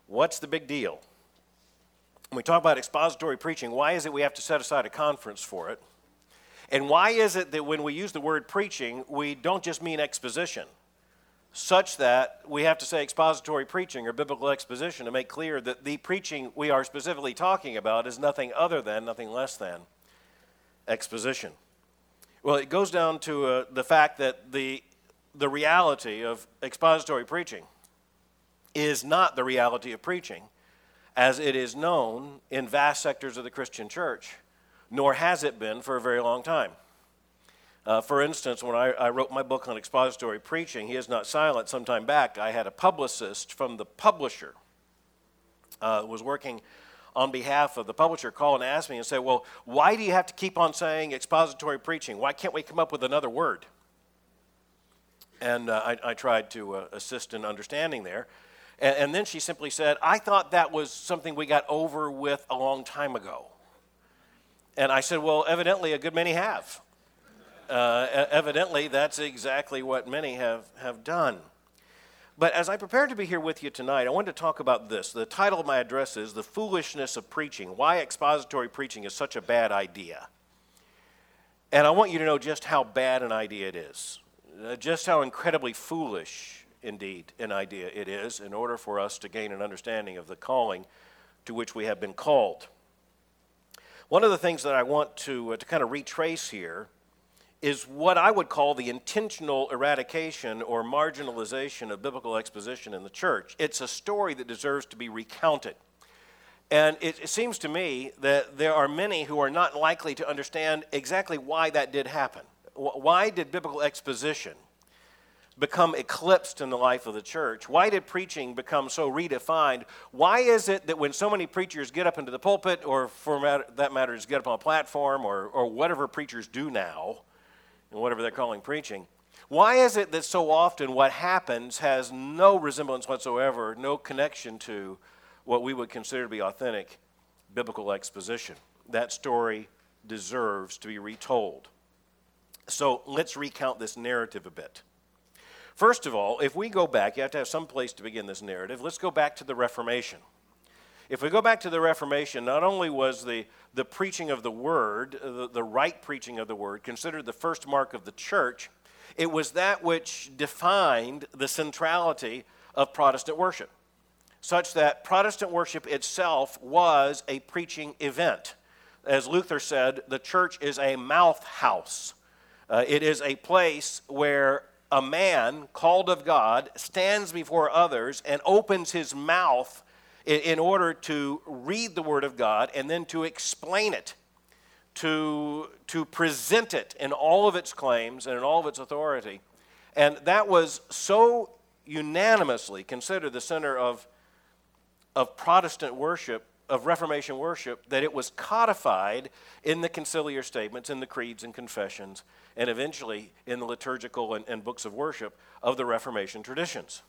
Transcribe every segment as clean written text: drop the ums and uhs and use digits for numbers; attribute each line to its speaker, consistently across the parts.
Speaker 1: What's the big deal? When we talk about expository preaching, why is it we have to set aside a conference for it? And why is it that when we use the word preaching, we don't just mean exposition, such that we have to say expository preaching or biblical exposition to make clear that the preaching we are specifically talking about is nothing other than, nothing less than exposition? Well, it goes down to the fact that the reality of expository preaching is not the reality of preaching as it is known in vast sectors of the Christian church, nor has it been for a very long time. For instance, when I wrote my book on expository preaching, He Is Not Silent, some time back, I had a publicist from the publisher was working on behalf of the publisher call and ask me and say, well, why do you have to keep on saying expository preaching? Why can't we come up with another word? And I tried to assist in understanding there. And then she simply said, I thought that was something we got over with a long time ago. And I said, well, evidently a good many have. Evidently, that's exactly what many have done. But as I prepared to be here with you tonight, I wanted to talk about this. The title of my address is The Foolishness of Preaching, Why Expository Preaching is Such a Bad Idea. And I want you to know just how bad an idea it is, just how incredibly foolish, indeed, an idea it is in order for us to gain an understanding of the calling to which we have been called. One of the things that I want to kind of retrace here is what I would call the intentional eradication or marginalization of biblical exposition in the church. It's a story that deserves to be recounted. And it seems to me that there are many who are not likely to understand exactly why that did happen. Why did biblical exposition become eclipsed in the life of the church? Why did preaching become so redefined? Why is it that when so many preachers get up into the pulpit, or for that matter, just get up on a platform, or whatever preachers do now, and whatever they're calling preaching, why is it that so often what happens has no resemblance whatsoever, no connection to what we would consider to be authentic biblical exposition? That story deserves to be retold. So let's recount this narrative a bit. First of all, if we go back, you have to have some place to begin this narrative. Let's go back to the Reformation. If we go back to the Reformation, not only was the preaching of the Word, the right preaching of the Word, considered the first mark of the church, it was that which defined the centrality of Protestant worship, such that Protestant worship itself was a preaching event. As Luther said, the church is a mouth house. It is a place where a man called of God stands before others and opens his mouth in order to read the Word of God and then to explain it, to present it in all of its claims and in all of its authority. And that was so unanimously considered the center of Protestant worship, of Reformation worship, that it was codified in the conciliar statements, in the creeds and confessions, and eventually in the liturgical and books of worship of the Reformation traditions.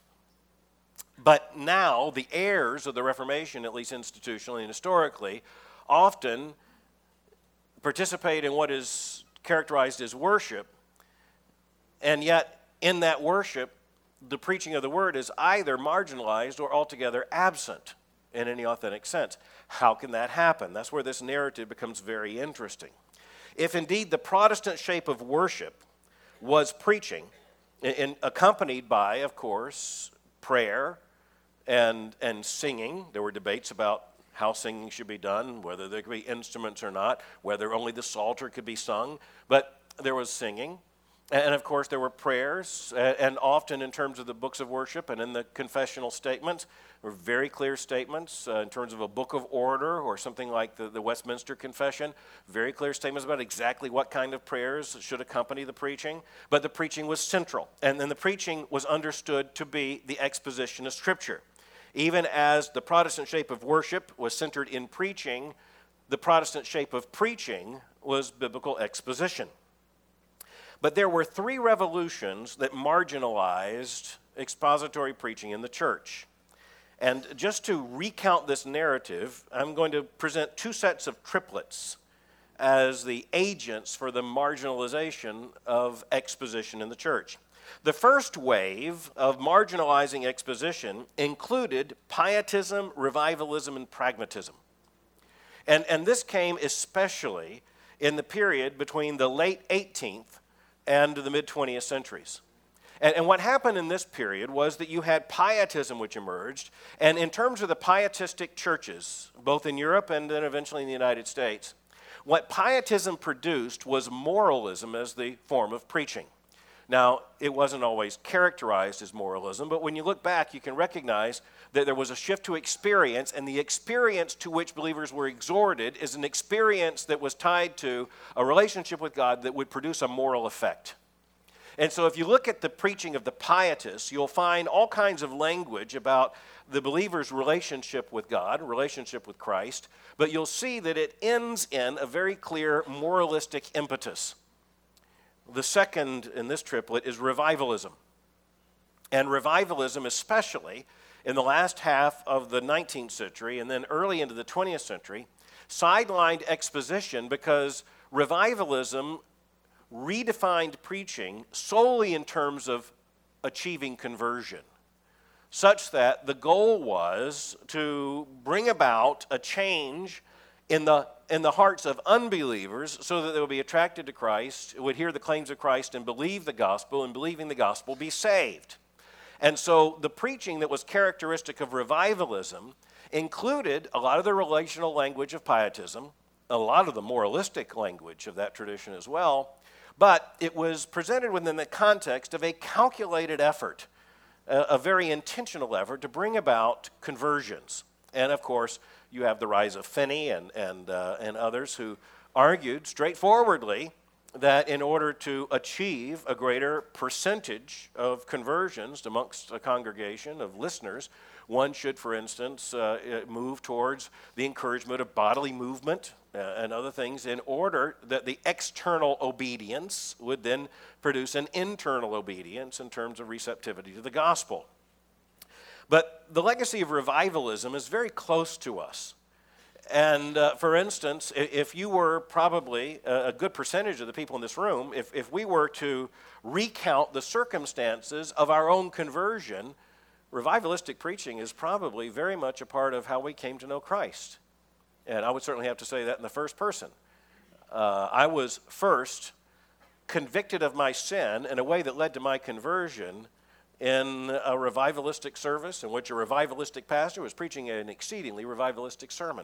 Speaker 1: But now, the heirs of the Reformation, at least institutionally and historically, often participate in what is characterized as worship, and yet in that worship, the preaching of the Word is either marginalized or altogether absent in any authentic sense. How can that happen? That's where this narrative becomes very interesting. If indeed the Protestant shape of worship was preaching, accompanied by, of course, prayer and singing. There were debates about how singing should be done, whether there could be instruments or not, whether only the psalter could be sung, but there was singing. And of course there were prayers, and often in terms of the books of worship and in the confessional statements, were very clear statements in terms of a book of order or something like the Westminster Confession, very clear statements about exactly what kind of prayers should accompany the preaching, but the preaching was central, and then the preaching was understood to be the exposition of Scripture. Even as the Protestant shape of worship was centered in preaching, the Protestant shape of preaching was biblical exposition. But there were three revolutions that marginalized expository preaching in the church. And just to recount this narrative, I'm going to present two sets of triplets as the agents for the marginalization of exposition in the church. The first wave of marginalizing exposition included pietism, revivalism, and pragmatism. And this came especially in the period between the late 18th and the mid-20th centuries. And what happened in this period was that you had pietism which emerged, and in terms of the pietistic churches, both in Europe and then eventually in the United States, what pietism produced was moralism as the form of preaching. Now, it wasn't always characterized as moralism, but when you look back, you can recognize that there was a shift to experience, and the experience to which believers were exhorted is an experience that was tied to a relationship with God that would produce a moral effect. And so if you look at the preaching of the pietists, you'll find all kinds of language about the believer's relationship with God, relationship with Christ, but you'll see that it ends in a very clear moralistic impetus. The second in this triplet is revivalism. And revivalism, especially in the last half of the 19th century and then early into the 20th century, sidelined exposition because revivalism redefined preaching solely in terms of achieving conversion, such that the goal was to bring about a change in the hearts of unbelievers so that they would be attracted to Christ, would hear the claims of Christ and believe the gospel, and believing the gospel be saved. And so the preaching that was characteristic of revivalism included a lot of the relational language of pietism, a lot of the moralistic language of that tradition as well, but it was presented within the context of a calculated effort, a very intentional effort to bring about conversions. And of course, you have the rise of Finney and others who argued straightforwardly that in order to achieve a greater percentage of conversions amongst a congregation of listeners, one should, for instance, move towards the encouragement of bodily movement and other things in order that the external obedience would then produce an internal obedience in terms of receptivity to the gospel. But the legacy of revivalism is very close to us. And for instance, if you were probably a good percentage of the people in this room, if we were to recount the circumstances of our own conversion, revivalistic preaching is probably very much a part of how we came to know Christ. And I would certainly have to say that in the first person. I was first convicted of my sin in a way that led to my conversion in a revivalistic service in which a revivalistic pastor was preaching an exceedingly revivalistic sermon.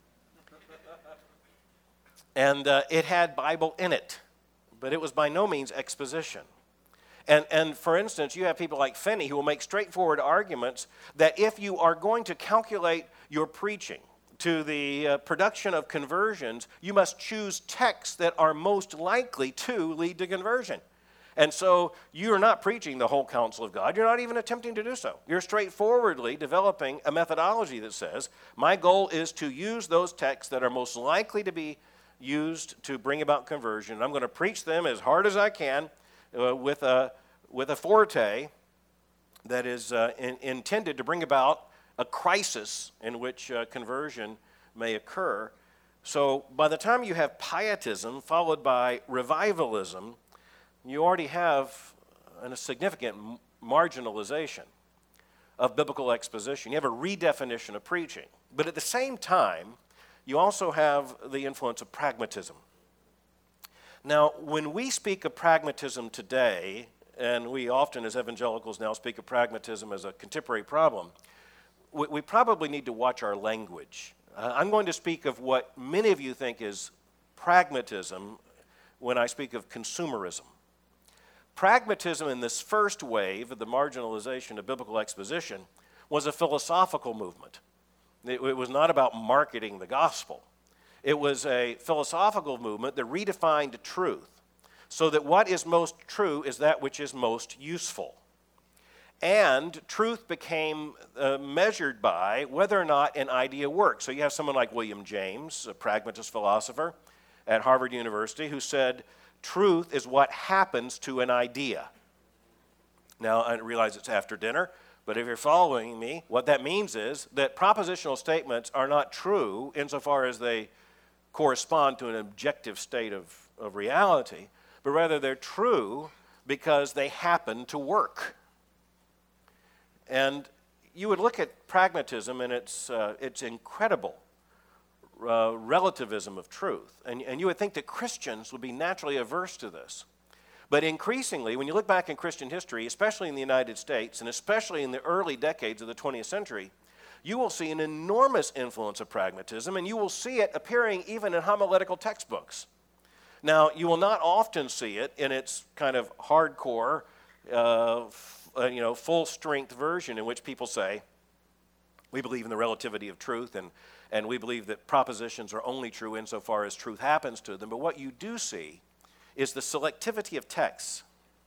Speaker 1: And it had Bible in it, but it was by no means exposition. And for instance, you have people like Finney who will make straightforward arguments that if you are going to calculate your preaching to the production of conversions, you must choose texts that are most likely to lead to conversion. And so you are not preaching the whole counsel of God. You're not even attempting to do so. You're straightforwardly developing a methodology that says, my goal is to use those texts that are most likely to be used to bring about conversion. And I'm going to preach them as hard as I can with a forte that is intended to bring about a crisis in which conversion may occur. So by the time you have pietism followed by revivalism, you already have a significant marginalization of biblical exposition. You have a redefinition of preaching. But at the same time, you also have the influence of pragmatism. Now, when we speak of pragmatism today, and we often as evangelicals now speak of pragmatism as a contemporary problem, we probably need to watch our language. I'm going to speak of what many of you think is pragmatism when I speak of consumerism. Pragmatism in this first wave of the marginalization of biblical exposition was a philosophical movement. It was not about marketing the gospel. It was a philosophical movement that redefined truth so that what is most true is that which is most useful. And truth became measured by whether or not an idea works. So you have someone like William James, a pragmatist philosopher at Harvard University, who said, truth is what happens to an idea. Now, I realize it's after dinner, but if you're following me, what that means is that propositional statements are not true insofar as they correspond to an objective state of reality, but rather they're true because they happen to work. And you would look at pragmatism and its incredible relativism of truth, and you would think that Christians would be naturally averse to this. But increasingly, when you look back in Christian history, especially in the United States, and especially in the early decades of the 20th century, you will see an enormous influence of pragmatism, and you will see it appearing even in homiletical textbooks. Now, you will not often see it in its kind of hardcore, full-strength version in which people say, we believe in the relativity of truth, and we believe that propositions are only true insofar as truth happens to them. But what you do see is the selectivity of texts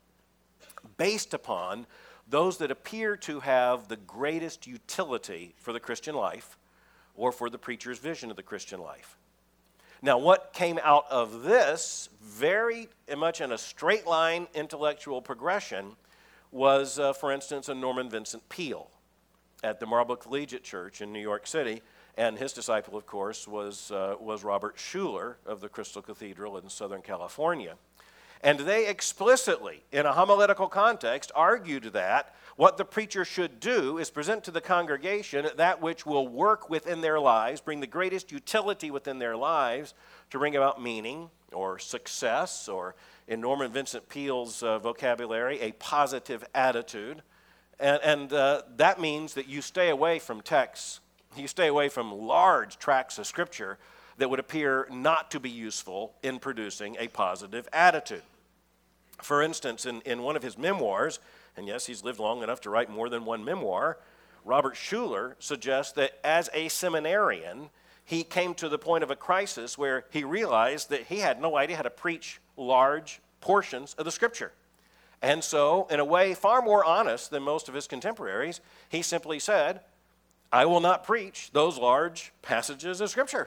Speaker 1: based upon those that appear to have the greatest utility for the Christian life or for the preacher's vision of the Christian life. Now, what came out of this, very much in a straight line intellectual progression, was, for instance, a Norman Vincent Peale at the Marlboro Collegiate Church in New York City, and his disciple, of course, was Robert Schuller of the Crystal Cathedral in Southern California. And they explicitly, in a homiletical context, argued that what the preacher should do is present to the congregation that which will work within their lives, bring the greatest utility within their lives to bring about meaning or success, or in Norman Vincent Peale's vocabulary, a positive attitude. And that means that you stay away from texts. You stay away from large tracts of Scripture that would appear not to be useful in producing a positive attitude. For instance, in one of his memoirs, and yes, he's lived long enough to write more than one memoir, Robert Schuller suggests that as a seminarian, he came to the point of a crisis where he realized that he had no idea how to preach large portions of the Scripture. And so, in a way far more honest than most of his contemporaries, he simply said, I will not preach those large passages of Scripture.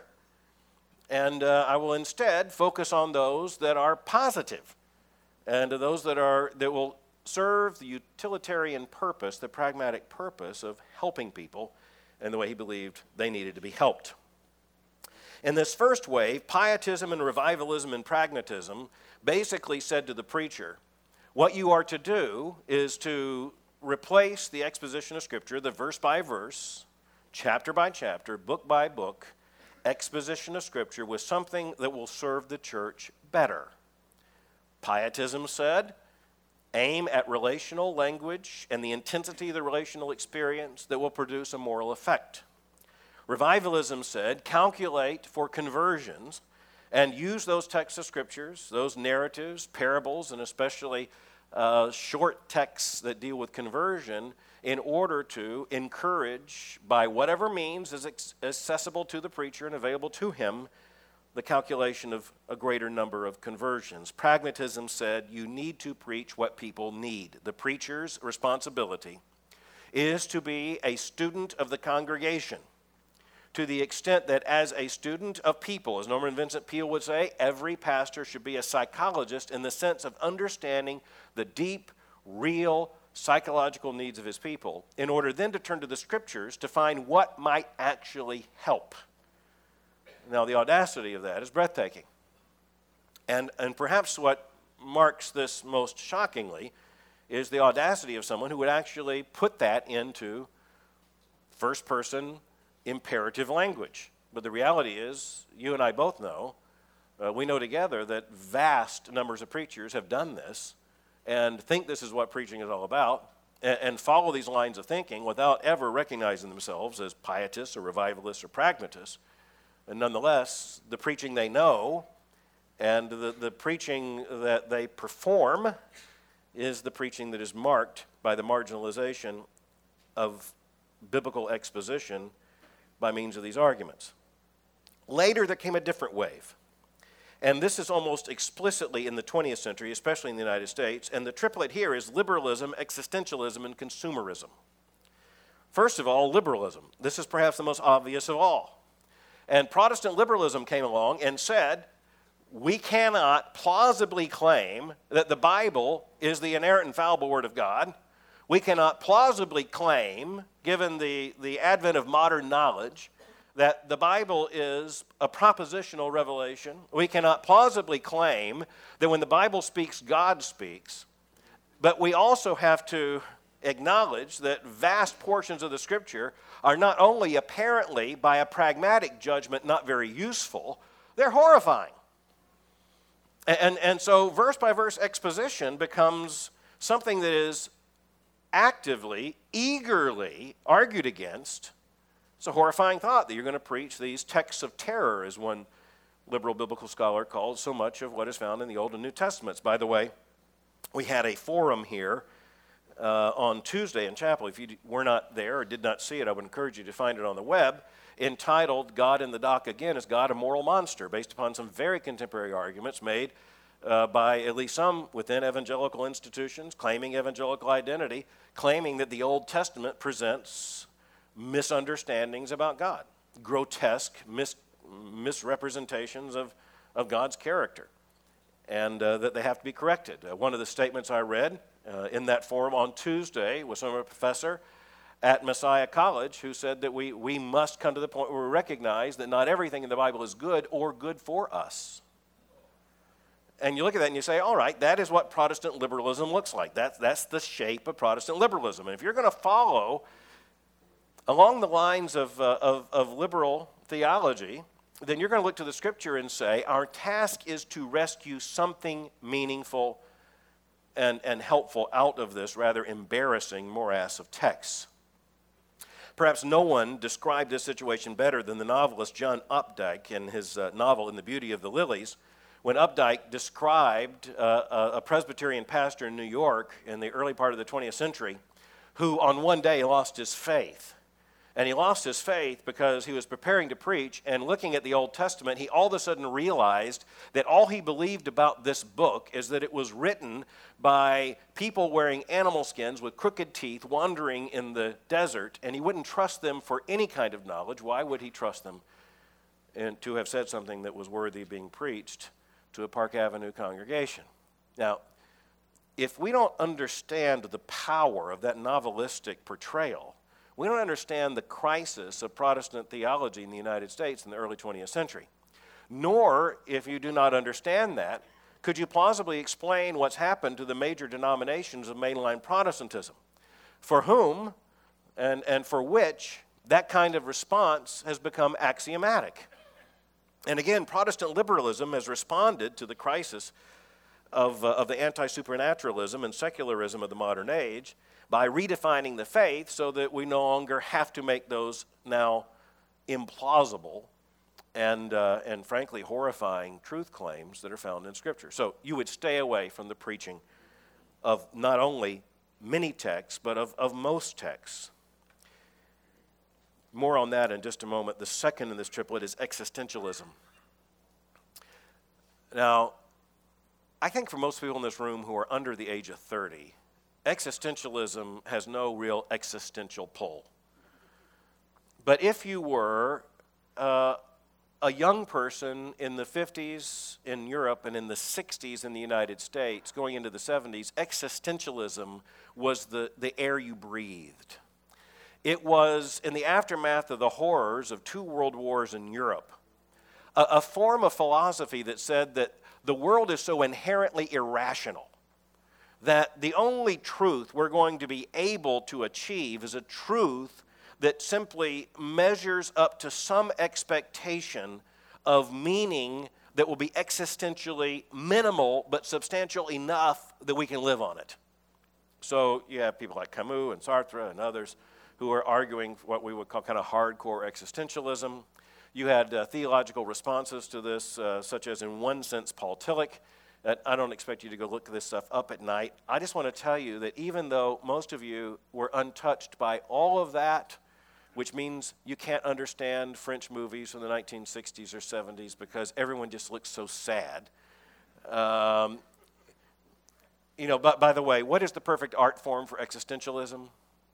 Speaker 1: And I will instead focus on those that are positive and those that will serve the utilitarian purpose, the pragmatic purpose of helping people in the way he believed they needed to be helped. In this first wave, pietism and revivalism and pragmatism basically said to the preacher, what you are to do is to replace the exposition of Scripture, the verse by verse, chapter by chapter, book by book, exposition of Scripture with something that will serve the church better. Pietism said, aim at relational language and the intensity of the relational experience that will produce a moral effect. Revivalism said, calculate for conversions and use those texts of Scriptures, those narratives, parables, and especially short texts that deal with conversion in order to encourage, by whatever means is accessible to the preacher and available to him, the calculation of a greater number of conversions. Pragmatism said you need to preach what people need. The preacher's responsibility is to be a student of the congregation to the extent that as a student of people, as Norman Vincent Peale would say, every pastor should be a psychologist in the sense of understanding the deep, real, psychological needs of his people in order then to turn to the Scriptures to find what might actually help. Now, the audacity of that is breathtaking. And perhaps what marks this most shockingly is the audacity of someone who would actually put that into first-person imperative language. But the reality is, you and I both know, we know together that vast numbers of preachers have done this and think this is what preaching is all about and follow these lines of thinking without ever recognizing themselves as pietists or revivalists or pragmatists. And nonetheless, the preaching they know and the preaching that they perform is the preaching that is marked by the marginalization of biblical exposition by means of these arguments. Later, there came a different wave. And this is almost explicitly in the 20th century, especially in the United States. And the triplet here is liberalism, existentialism, and consumerism. First of all, liberalism. This is perhaps the most obvious of all. And Protestant liberalism came along and said, we cannot plausibly claim that the Bible is the inerrant, infallible Word of God. We cannot plausibly claim, given the advent of modern knowledge, that the Bible is a propositional revelation. We cannot plausibly claim that when the Bible speaks, God speaks. But we also have to acknowledge that vast portions of the Scripture are not only apparently, by a pragmatic judgment, not very useful, they're horrifying. And so verse-by-verse exposition becomes something that is actively, eagerly argued against. It's a horrifying thought that you're going to preach these texts of terror, as one liberal biblical scholar calls so much of what is found in the Old and New Testaments. By the way, we had a forum here on Tuesday in chapel. If you were not there or did not see it, I would encourage you to find it on the web, entitled God in the Dock Again, Is God a Moral Monster?, based upon some very contemporary arguments made by at least some within evangelical institutions, claiming evangelical identity, claiming that the Old Testament presents misunderstandings about God, grotesque misrepresentations of God's character, and that they have to be corrected. One of the statements I read in that forum on Tuesday was from a professor at Messiah College who said that we must come to the point where we recognize that not everything in the Bible is good or good for us. And you look at that and you say, all right, that is what Protestant liberalism looks like. That's the shape of Protestant liberalism. And if you're going to follow along the lines of liberal theology, then you're going to look to the Scripture and say, our task is to rescue something meaningful and helpful out of this rather embarrassing morass of texts. Perhaps no one described this situation better than the novelist John Updike in his novel In the Beauty of the Lilies, when Updike described a Presbyterian pastor in New York in the early part of the 20th century who on one day lost his faith. And he lost his faith because he was preparing to preach, and looking at the Old Testament, he all of a sudden realized that all he believed about this book is that it was written by people wearing animal skins with crooked teeth wandering in the desert, and he wouldn't trust them for any kind of knowledge. Why would he trust them and to have said something that was worthy of being preached to a Park Avenue congregation? Now, if we don't understand the power of that novelistic portrayal, we don't understand the crisis of Protestant theology in the United States in the early 20th century. Nor, if you do not understand that, could you plausibly explain what's happened to the major denominations of mainline Protestantism, for whom and for which that kind of response has become axiomatic. And again, Protestant liberalism has responded to the crisis of the anti-supernaturalism and secularism of the modern age by redefining the faith so that we no longer have to make those now implausible and frankly horrifying truth claims that are found in Scripture. So you would stay away from the preaching of not only many texts, but of most texts. More on that in just a moment. The second in this triplet is existentialism. Now, I think for most people in this room who are under the age of 30, existentialism has no real existential pull. But if you were a young person in the 50s in Europe and in the 60s in the United States, going into the 70s, existentialism was the air you breathed. It was, in the aftermath of the horrors of 2 world wars in Europe, a form of philosophy that said that the world is so inherently irrational that the only truth we're going to be able to achieve is a truth that simply measures up to some expectation of meaning that will be existentially minimal but substantial enough that we can live on it. So you have people like Camus and Sartre and others who are arguing what we would call kind of hardcore existentialism. You had theological responses to this, such as, in one sense, Paul Tillich. I don't expect you to go look this stuff up at night. I just want to tell you that even though most of you were untouched by all of that, which means you can't understand French movies from the 1960s or 70s because everyone just looks so sad. But by the way, what is the perfect art form for existentialism?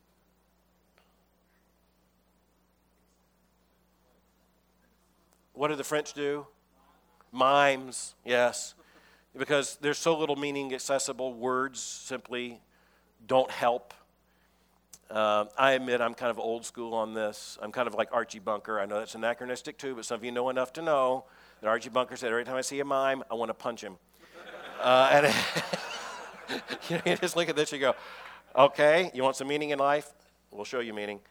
Speaker 1: What do the French do? Mimes, yes. Because there's so little meaning accessible, words simply don't help. I admit I'm kind of old school on this. I'm kind of like Archie Bunker. I know that's anachronistic too, but some of you know enough to know that Archie Bunker said, every time I see a mime, I want to punch him. You just look at this, you go, okay, you want some meaning in life? We'll show you meaning.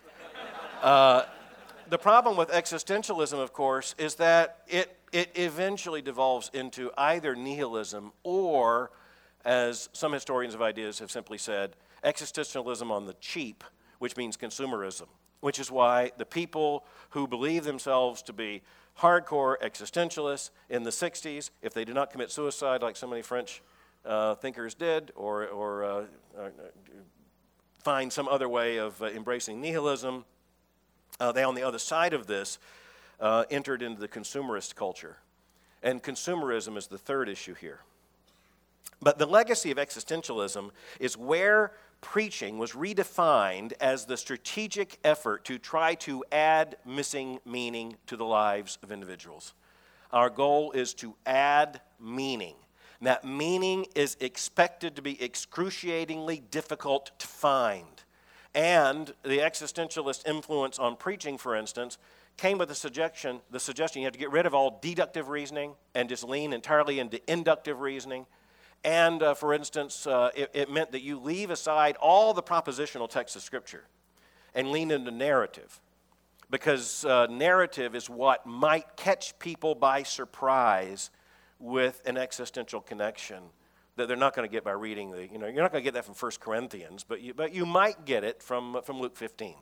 Speaker 1: The problem with existentialism, of course, is that it eventually devolves into either nihilism or, as some historians of ideas have simply said, existentialism on the cheap, which means consumerism, which is why the people who believe themselves to be hardcore existentialists in the 60s, if they did not commit suicide like so many French thinkers did, or find some other way of embracing nihilism, they, on the other side of this, entered into the consumerist culture. And consumerism is the third issue here. But the legacy of existentialism is where preaching was redefined as the strategic effort to try to add missing meaning to the lives of individuals. Our goal is to add meaning. That meaning is expected to be excruciatingly difficult to find. And the existentialist influence on preaching, for instance, came with the suggestion you have to get rid of all deductive reasoning and just lean entirely into inductive reasoning. And, for instance, it meant that you leave aside all the propositional texts of Scripture and lean into narrative, because narrative is what might catch people by surprise with an existential connection that they're not going to get by reading you're not going to get that from 1 Corinthians, but you might get it from Luke 15.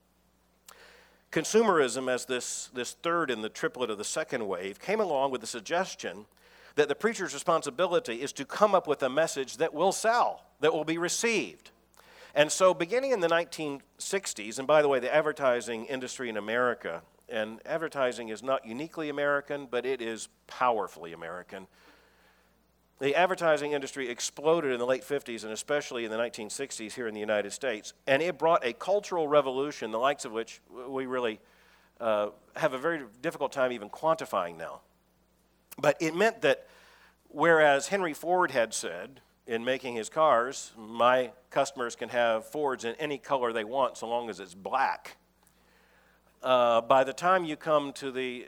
Speaker 1: Consumerism, as this third in the triplet of the second wave, came along with the suggestion that the preacher's responsibility is to come up with a message that will sell, that will be received. And so beginning in the 1960s, and by the way, the advertising industry in America, and advertising is not uniquely American, but it is powerfully American. The advertising industry exploded in the late 50s and especially in the 1960s here in the United States, and it brought a cultural revolution, the likes of which we really have a very difficult time even quantifying now. But it meant that whereas Henry Ford had said in making his cars, my customers can have Fords in any color they want so long as it's black, by the time you come to the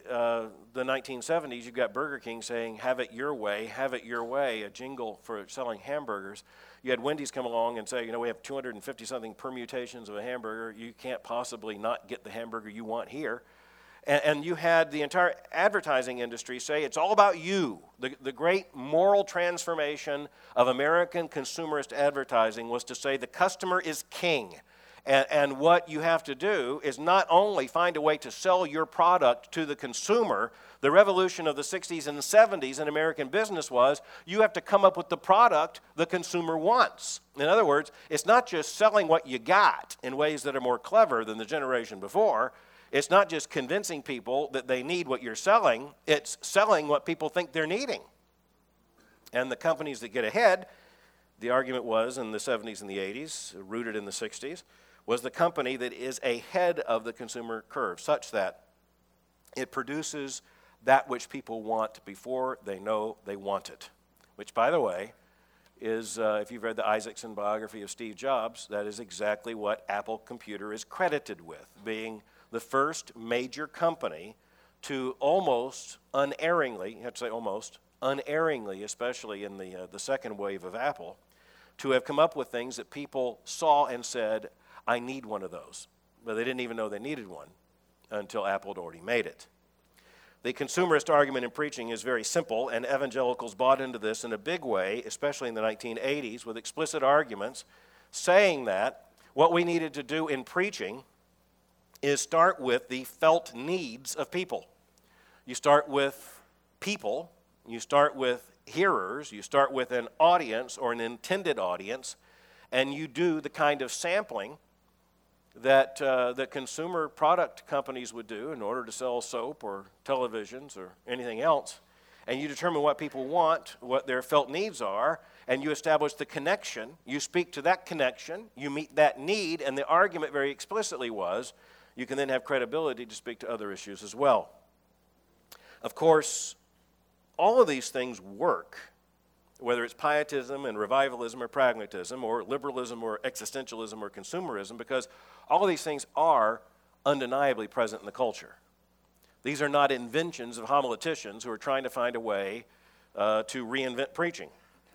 Speaker 1: 1970s, you've got Burger King saying, have it your way, a jingle for selling hamburgers. You had Wendy's come along and say, we have 250-something permutations of a hamburger. You can't possibly not get the hamburger you want here. And you had the entire advertising industry say, it's all about you. The great moral transformation of American consumerist advertising was to say the customer is king. And what you have to do is not only find a way to sell your product to the consumer. The revolution of the 60s and 70s in American business was you have to come up with the product the consumer wants. In other words, it's not just selling what you got in ways that are more clever than the generation before. It's not just convincing people that they need what you're selling. It's selling what people think they're needing. And the companies that get ahead, the argument was in the 70s and the 80s, rooted in the 60s, was the company that is ahead of the consumer curve, such that it produces that which people want before they know they want it. Which, by the way, is, if you've read the Isaacson biography of Steve Jobs, that is exactly what Apple Computer is credited with, being the first major company to almost unerringly, you have to say almost, unerringly, especially in the second wave of Apple, to have come up with things that people saw and said, I need one of those. But they didn't even know they needed one until Apple had already made it. The consumerist argument in preaching is very simple, and evangelicals bought into this in a big way, especially in the 1980s, with explicit arguments saying that what we needed to do in preaching is start with the felt needs of people. You start with people, you start with hearers, you start with an audience or an intended audience, and you do the kind of sampling that consumer product companies would do in order to sell soap or televisions or anything else. And you determine what people want, what their felt needs are, and you establish the connection. You speak to that connection, you meet that need, and the argument very explicitly was you can then have credibility to speak to other issues as well. Of course, all of these things work, whether it's pietism and revivalism or pragmatism or liberalism or existentialism or consumerism, because all of these things are undeniably present in the culture. These are not inventions of homileticians who are trying to find a way to reinvent preaching.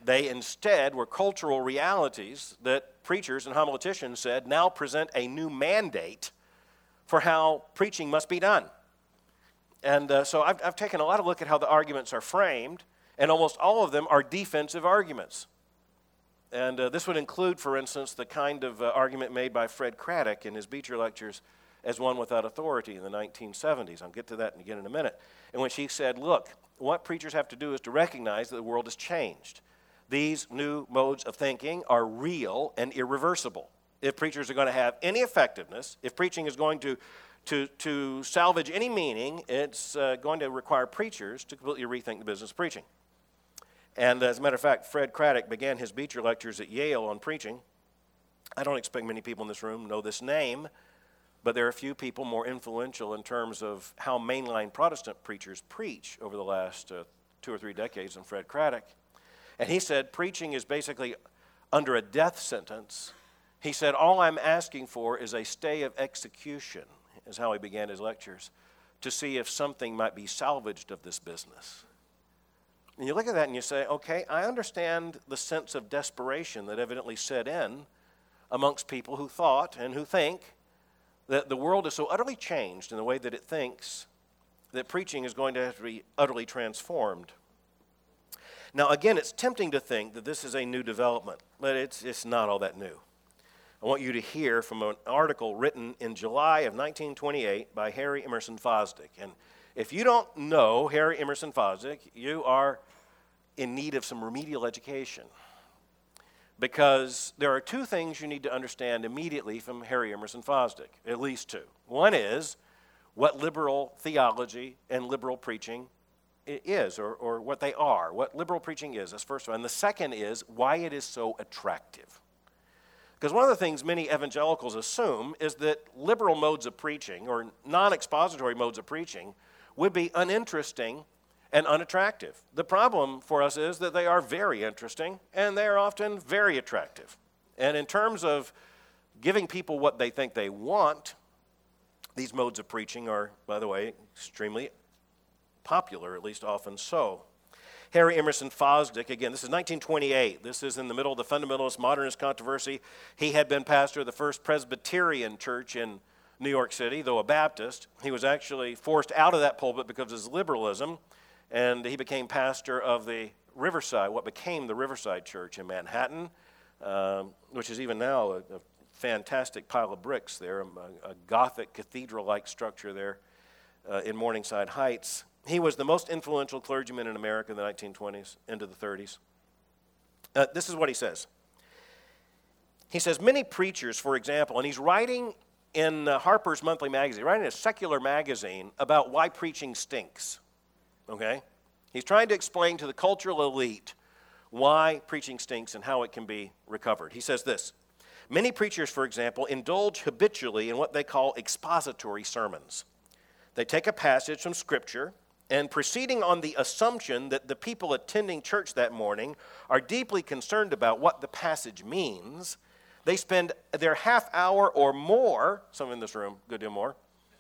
Speaker 1: They instead were cultural realities that preachers and homiletians said now present a new mandate for how preaching must be done. And so I've taken a lot of look at how the arguments are framed, and almost all of them are defensive arguments. And this would include, for instance, the kind of argument made by Fred Craddock in his Beecher Lectures as One Without Authority in the 1970s. I'll get to that again in a minute. In which he said, look, what preachers have to do is to recognize that the world has changed. These new modes of thinking are real and irreversible. If preachers are going to have any effectiveness, if preaching is going to salvage any meaning, it's going to require preachers to completely rethink the business of preaching. And as a matter of fact, Fred Craddock began his Beecher Lectures at Yale on preaching. I don't expect many people in this room know this name, but there are a few people more influential in terms of how mainline Protestant preachers preach over the last 2 or 3 decades than Fred Craddock. And he said preaching is basically under a death sentence. He said, all I'm asking for is a stay of execution, is how he began his lectures, to see if something might be salvaged of this business. And you look at that and you say, okay, I understand the sense of desperation that evidently set in amongst people who thought and who think that the world is so utterly changed in the way that it thinks that preaching is going to have to be utterly transformed. Now, again, it's tempting to think that this is a new development, but it's not all that new. I want you to hear from an article written in July of 1928 by Harry Emerson Fosdick. And if you don't know Harry Emerson Fosdick, you are in need of some remedial education. Because there are 2 things you need to understand immediately from Harry Emerson Fosdick, at least 2. One is what liberal theology and liberal preaching is, or what they are, what liberal preaching is. That's first one. And the second is why it is so attractive. Because one of the things many evangelicals assume is that liberal modes of preaching, or non-expository modes of preaching, would be uninteresting and unattractive. The problem for us is that they are very interesting, and they are often very attractive. And in terms of giving people what they think they want, these modes of preaching are, by the way, extremely popular, at least often so. Harry Emerson Fosdick, again, this is 1928. This is in the middle of the fundamentalist modernist controversy. He had been pastor of the First Presbyterian Church in New York City, though a Baptist. He was actually forced out of that pulpit because of his liberalism, and he became pastor of the Riverside, what became the Riverside Church in Manhattan, which is even now a fantastic pile of bricks there, a Gothic cathedral-like structure there in Morningside Heights. He was the most influential clergyman in America in the 1920s into the 30s. This is what he says. He says, many preachers, for example, and he's writing in Harper's Monthly Magazine, writing in a secular magazine about why preaching stinks, okay? He's trying to explain to the cultural elite why preaching stinks and how it can be recovered. He says this, many preachers, for example, indulge habitually in what they call expository sermons. They take a passage from Scripture, and proceeding on the assumption that the people attending church that morning are deeply concerned about what the passage means, they spend their half hour or more, some in this room, good deal more,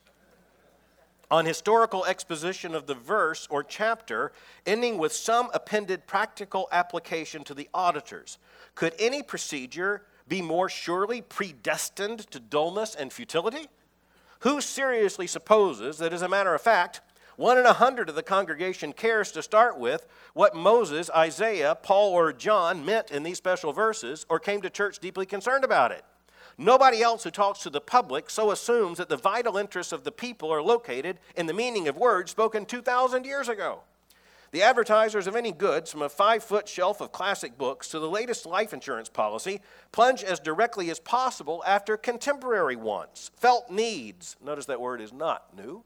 Speaker 1: on historical exposition of the verse or chapter, ending with some appended practical application to the auditors. Could any procedure be more surely predestined to dullness and futility? Who seriously supposes that, as a matter of fact, 1 in 100 of the congregation cares to start with what Moses, Isaiah, Paul, or John meant in these special verses, or came to church deeply concerned about it? Nobody else who talks to the public so assumes that the vital interests of the people are located in the meaning of words spoken 2,000 years ago. The advertisers of any goods, from a 5-foot shelf of classic books to the latest life insurance policy, plunge as directly as possible after contemporary wants, felt needs. Notice that word is not new.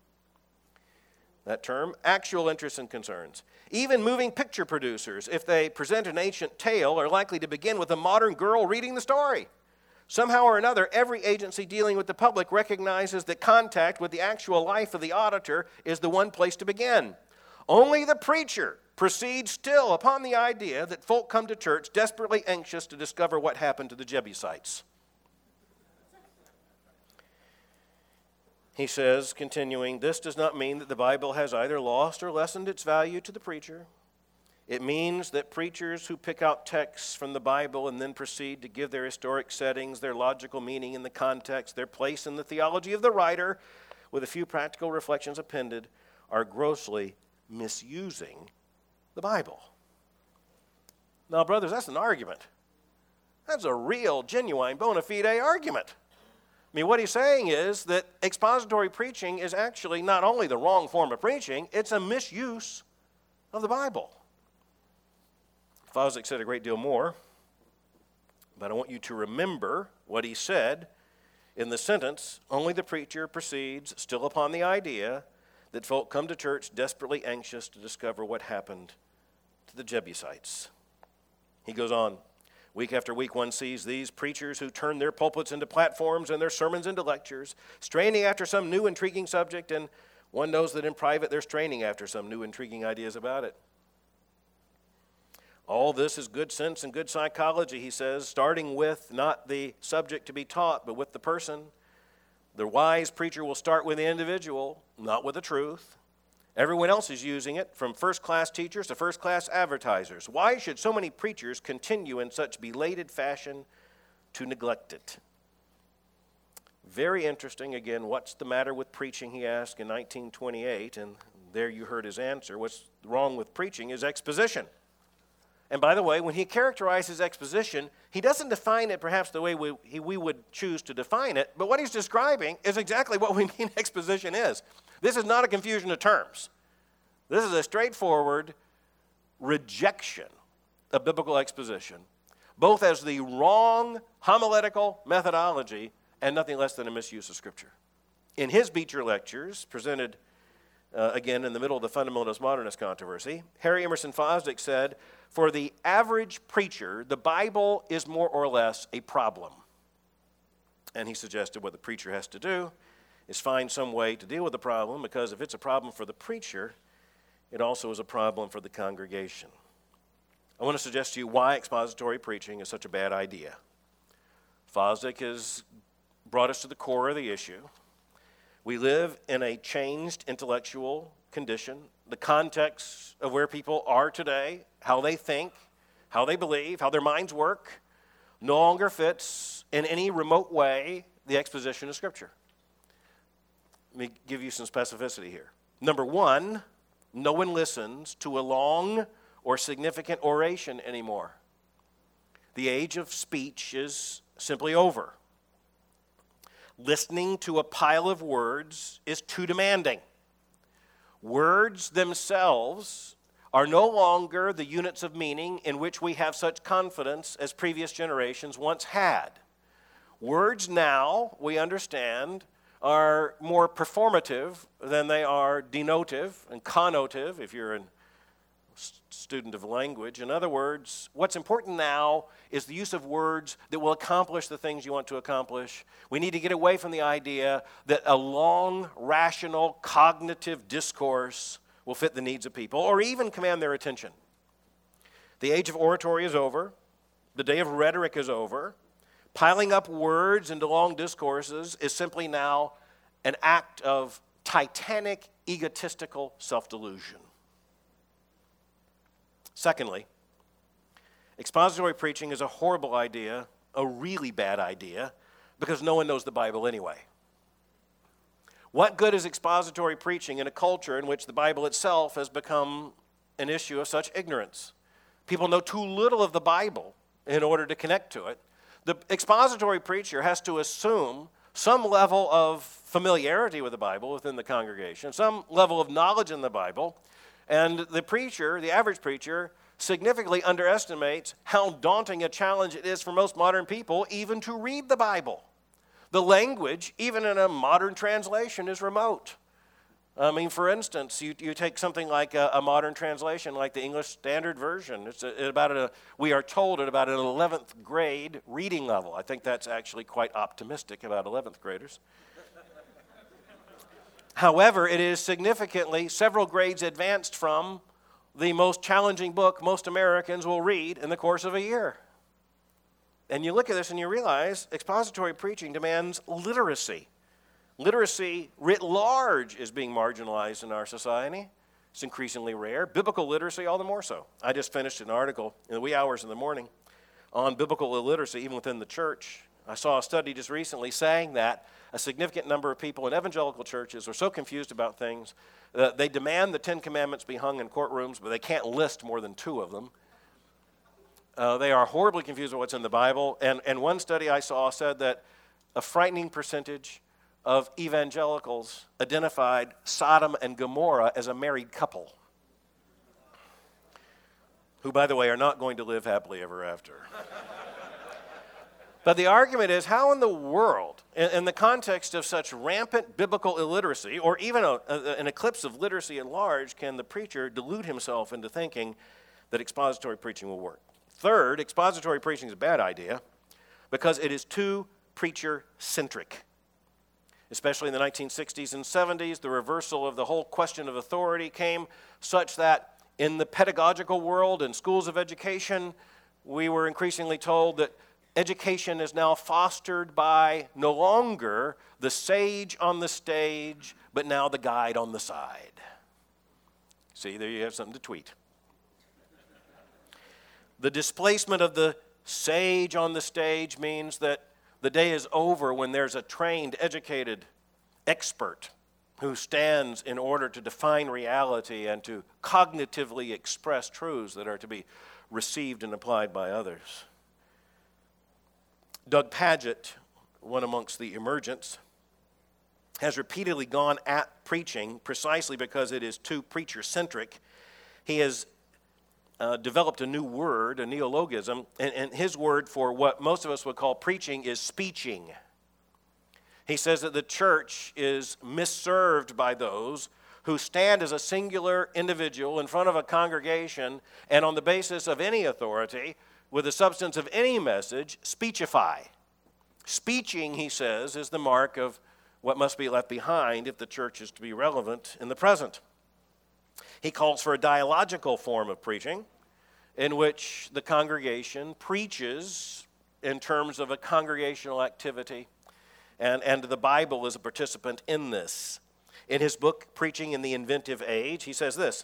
Speaker 1: That term, actual interests and concerns. Even moving picture producers, if they present an ancient tale, are likely to begin with a modern girl reading the story. Somehow or another, every agency dealing with the public recognizes that contact with the actual life of the auditor is the one place to begin. Only the preacher proceeds still upon the idea that folk come to church desperately anxious to discover what happened to the Jebusites. He says, continuing, this does not mean that the Bible has either lost or lessened its value to the preacher. It means that preachers who pick out texts from the Bible and then proceed to give their historic settings, their logical meaning in the context, their place in the theology of the writer, with a few practical reflections appended, are grossly misusing the Bible. Now, brothers, that's an argument. That's a real, genuine, bona fide argument. I mean, what he's saying is that expository preaching is actually not only the wrong form of preaching, it's a misuse of the Bible. Fosdick said a great deal more, but I want you to remember what he said in the sentence, only the preacher proceeds still upon the idea that folk come to church desperately anxious to discover what happened to the Jebusites. He goes on, week after week one sees these preachers who turn their pulpits into platforms and their sermons into lectures, straining after some new intriguing subject, and one knows that in private they're straining after some new intriguing ideas about it. All this is good sense and good psychology, he says, starting with not the subject to be taught, but with the person. The wise preacher will start with the individual, not with the truth. Everyone else is using it, from first-class teachers to first-class advertisers. Why should so many preachers continue in such belated fashion to neglect it? Very interesting. Again, what's the matter with preaching, he asked in 1928, and there you heard his answer. What's wrong with preaching is exposition. And by the way, when he characterizes exposition, he doesn't define it perhaps the way we would choose to define it, but what he's describing is exactly what we mean exposition is. This is not a confusion of terms. This is a straightforward rejection of biblical exposition, both as the wrong homiletical methodology and nothing less than a misuse of Scripture. In his Beecher lectures, presented again in the middle of the fundamentalist modernist controversy, Harry Emerson Fosdick said, for the average preacher, the Bible is more or less a problem. And he suggested what the preacher has to do is find some way to deal with the problem, because if it's a problem for the preacher, it also is a problem for the congregation. I want to suggest to you why expository preaching is such a bad idea. Fosdick has brought us to the core of the issue. We live in a changed intellectual condition. The context of where people are today, how they think, how they believe, how their minds work, no longer fits in any remote way the exposition of Scripture. Let me give you some specificity here. Number one, no one listens to a long or significant oration anymore. The age of speech is simply over. Listening to a pile of words is too demanding. Words themselves are no longer the units of meaning in which we have such confidence as previous generations once had. Words now, we understand, are more performative than they are denotive and connotative, if you're a student of language. In other words, what's important now is the use of words that will accomplish the things you want to accomplish. We need to get away from the idea that a long, rational, cognitive discourse will fit the needs of people or even command their attention. The age of oratory is over. The day of rhetoric is over. Piling up words into long discourses is simply now an act of titanic, egotistical self-delusion. Secondly, expository preaching is a horrible idea, a really bad idea, because no one knows the Bible anyway. What good is expository preaching in a culture in which the Bible itself has become an issue of such ignorance? People know too little of the Bible in order to connect to it. The expository preacher has to assume some level of familiarity with the Bible within the congregation, some level of knowledge in the Bible, and the preacher, the average preacher, significantly underestimates how daunting a challenge it is for most modern people even to read the Bible. The language, even in a modern translation, is remote. I mean, for instance, you take something like a modern translation, like the English Standard Version. We are told at about an 11th grade reading level. I think that's actually quite optimistic about 11th graders. However, it is significantly several grades advanced from the most challenging book most Americans will read in the course of a year. And you look at this and you realize expository preaching demands literacy. Literacy writ large is being marginalized in our society. It's increasingly rare. Biblical literacy, all the more so. I just finished an article in the wee hours in the morning on biblical illiteracy, even within the church. I saw a study just recently saying that a significant number of people in evangelical churches are so confused about things that they demand the Ten Commandments be hung in courtrooms, but they can't list more than 2 of them. They are horribly confused with what's in the Bible. And one study I saw said that a frightening percentage of evangelicals identified Sodom and Gomorrah as a married couple, who, by the way, are not going to live happily ever after. But the argument is, how in the world, in the context of such rampant biblical illiteracy, or even an eclipse of literacy at large, can the preacher delude himself into thinking that expository preaching will work? Third, expository preaching is a bad idea because it is too preacher-centric. Especially in the 1960s and 70s, the reversal of the whole question of authority came such that in the pedagogical world and schools of education, we were increasingly told that education is now fostered by no longer the sage on the stage, but now the guide on the side. See, there you have something to tweet. The displacement of the sage on the stage means that the day is over when there's a trained, educated expert who stands in order to define reality and to cognitively express truths that are to be received and applied by others. Doug Pagitt, one amongst the emergents, has repeatedly gone at preaching precisely because it is too preacher-centric. He has developed a new word, a neologism, and his word for what most of us would call preaching is speeching. He says that the church is misserved by those who stand as a singular individual in front of a congregation and on the basis of any authority, with the substance of any message, speechify. Speeching, he says, is the mark of what must be left behind if the church is to be relevant in the present. He calls for a dialogical form of preaching in which the congregation preaches in terms of a congregational activity, and the Bible is a participant in this. In his book, Preaching in the Inventive Age, he says this: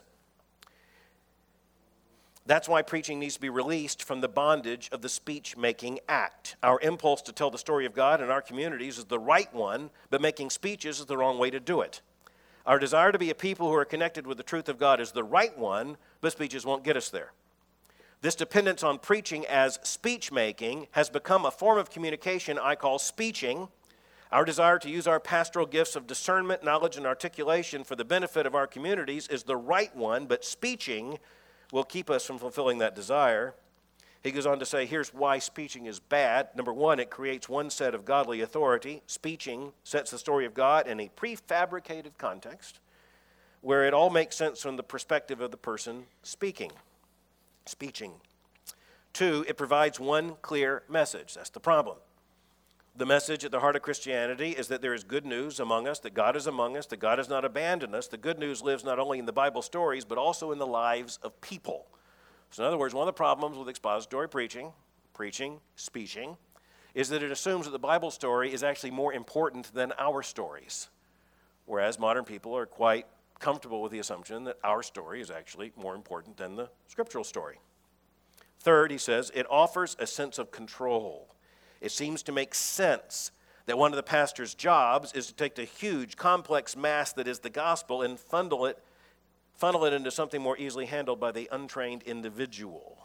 Speaker 1: that's why preaching needs to be released from the bondage of the speech-making act. Our impulse to tell the story of God in our communities is the right one, but making speeches is the wrong way to do it. Our desire to be a people who are connected with the truth of God is the right one, but speeches won't get us there. This dependence on preaching as speech-making has become a form of communication I call speeching. Our desire to use our pastoral gifts of discernment, knowledge, and articulation for the benefit of our communities is the right one, but speeching will keep us from fulfilling that desire. He goes on to say, here's why speeching is bad. Number one, it creates one set of godly authority. Speeching sets the story of God in a prefabricated context where it all makes sense from the perspective of the person speaking. Speeching. Two, it provides one clear message. That's the problem. The message at the heart of Christianity is that there is good news among us, that God is among us, that God has not abandoned us. The good news lives not only in the Bible stories, but also in the lives of people. So in other words, one of the problems with expository preaching, speeching, is that it assumes that the Bible story is actually more important than our stories, whereas modern people are quite comfortable with the assumption that our story is actually more important than the scriptural story. Third, he says, it offers a sense of control. It seems to make sense that one of the pastor's jobs is to take the huge, complex mass that is the gospel and funnel it into something more easily handled by the untrained individual.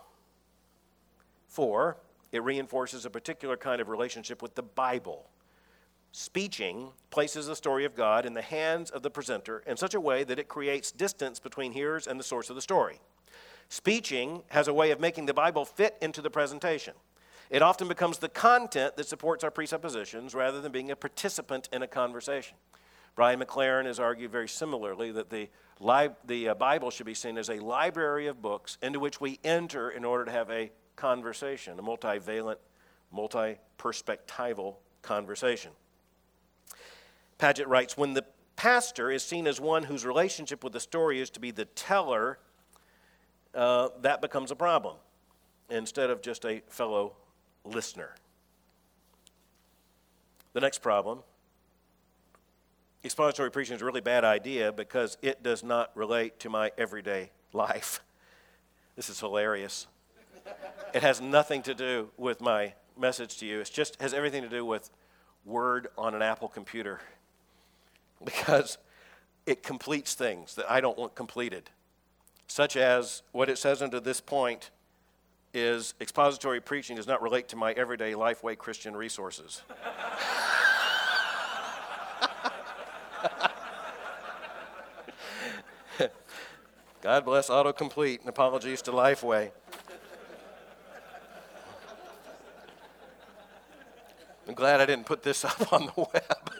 Speaker 1: Four, it reinforces a particular kind of relationship with the Bible. Speeching places the story of God in the hands of the presenter in such a way that it creates distance between hearers and the source of the story. Speeching has a way of making the Bible fit into the presentation. It often becomes the content that supports our presuppositions rather than being a participant in a conversation. Brian McLaren has argued very similarly that the Bible should be seen as a library of books into which we enter in order to have a conversation, a multivalent, multi-perspectival conversation. Pagitt writes, when the pastor is seen as one whose relationship with the story is to be the teller, that becomes a problem instead of just a fellow listener. The next problem expository preaching is a really bad idea because it does not relate to my everyday life. This is hilarious. It has nothing to do with my message to you. It just has everything to do with Word on an Apple computer, because it completes things that I don't want completed, such as what it says under this point is expository preaching does not relate to my everyday Lifeway Christian resources. God bless autocomplete, and apologies to Lifeway. I'm glad I didn't put this up on the web.